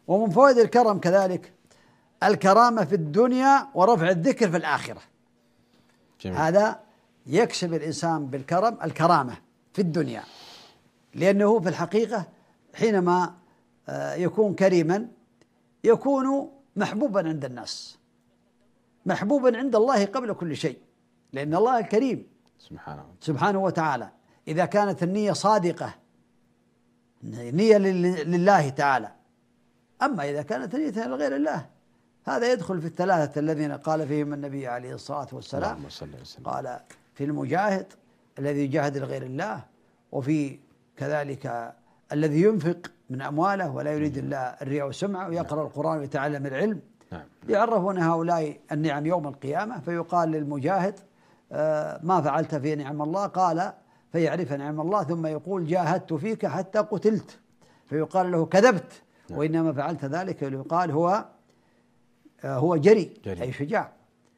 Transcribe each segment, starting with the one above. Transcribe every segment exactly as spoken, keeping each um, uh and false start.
ومن فوائد الكرم كذلك الكرامة في الدنيا ورفع الذكر في الآخرة. جميل. هذا يكسب الإنسان بالكرم الكرامة في الدنيا، لأنه في الحقيقة حينما يكون كريما يكون محبوبا عند الناس، محبوبا عند الله قبل كل شيء، لأن الله كريم سبحانه سبحانه وتعالى. إذا كانت النية صادقة، نية لله تعالى. أما إذا كانت نية لغير الله هذا يدخل في الثلاثة الذين قال فيهم النبي عليه الصلاة والسلام، قال في المجاهد الذي يجاهد لغير الله، وفي كذلك الذي ينفق من أمواله ولا يريد الله الرياء والسمعة ويقرأ القرآن ويتعلم العلم. يعرفون هؤلاء النعم يوم القيامة، فيقال للمجاهد ما فعلت في نعم الله؟ قال فيعرف نعم الله ثم يقول جاهدت فيك حتى قتلت، فيقال له كذبت، وإنما فعلت ذلك ويقال هو هو جري, جري أي شجاع.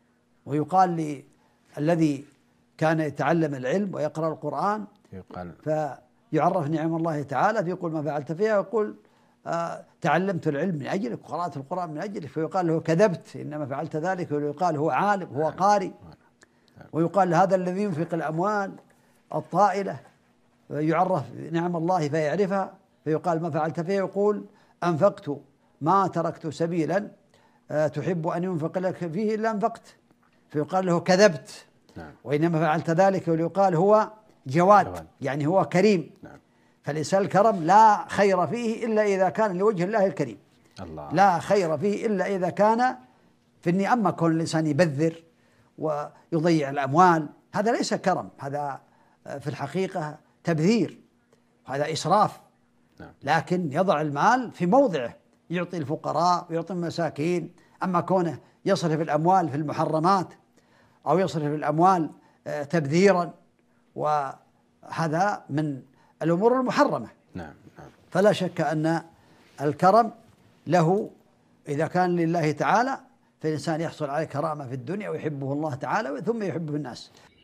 ويقال للذي كان يتعلم العلم ويقرأ القرآن يقال فيعرف نعم الله تعالى فيقول ما فعلت فيها، ويقول آه تعلمت العلم من أجلك وقرأت القرآن من أجلك، فيقال له كذبت إنما فعلت ذلك، ويقال هو عالم هو قارئ. ويقال لهذا الذي ينفق الأموال الطائلة يعرف نعم الله فيعرفها، فيقال ما فعلت فيها، يقول أنفقت ما تركت سبيلا تحب أن ينفق لك فيه إلا أنفقت، فيقال له كذبت. نعم. وإنما فعلت ذلك، ويقال هو جواد, جواد. يعني هو كريم. نعم. فالإنسان الكرم لا خير فيه إلا إذا كان لوجه الله الكريم. الله. لا خير فيه إلا إذا كان في النية. أما كون الإنسان يبذر ويضيع الأموال هذا ليس كرم، هذا في الحقيقة تبذير، هذا إسراف. نعم. لكن يضع المال في موضعه، يعطي الفقراء ويعطي المساكين. أما كونه يصرف الأموال في المحرمات أو يصرف الأموال تبذيرا، وهذا من الأمور المحرمة. نعم. نعم. فلا شك أن الكرم له إذا كان لله تعالى فالإنسان يحصل عليه كرامة في الدنيا ويحبه الله تعالى ثم يحبه الناس.